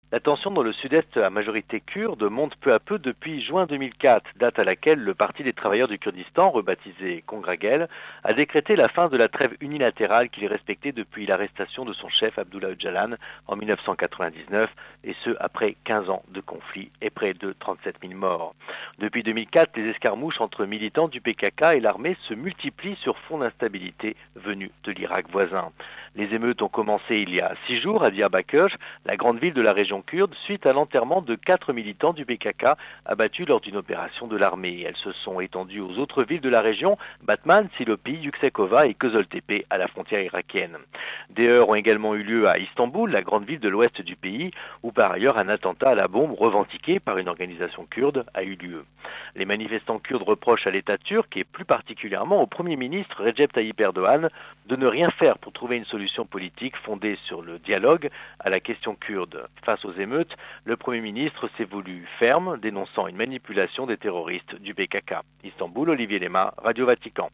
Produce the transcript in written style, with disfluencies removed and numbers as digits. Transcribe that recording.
La tension dans le sud-est à majorité kurde monte peu à peu depuis juin 2004, date à laquelle le Parti des travailleurs du Kurdistan, rebaptisé Kongragel, a décrété la fin de la trêve unilatérale qu'il respectait depuis l'arrestation de son chef Abdullah Öcalan en 1999, et ce après 15 ans de conflit et près de 37 000 morts. Depuis 2004, les escarmouches entre militants du PKK et l'armée se multiplient sur fond d'instabilité venue de l'Irak voisin. Les émeutes ont commencé il y a 6 jours à Diyarbakır, la grande ville de la région kurde, suite à l'enterrement de 4 militants du PKK abattus lors d'une opération de l'armée. Elles se sont étendues aux autres villes de la région, Batman, Silopi, Yüksekova et Közöltepe à la frontière irakienne. Des heurts ont également eu lieu à Istanbul, la grande ville de l'ouest du pays, où par ailleurs un attentat à la bombe revendiqué par une organisation kurde a eu lieu. Les manifestants kurdes reprochent à l'État turc et plus particulièrement au Premier ministre Recep Tayyip Erdogan de ne rien faire pour trouver une solution politique fondée sur le dialogue à la question kurde. Face aux émeutes, le Premier ministre s'est voulu ferme, dénonçant une manipulation des terroristes du PKK. Istanbul, Olivier Lema, Radio Vatican.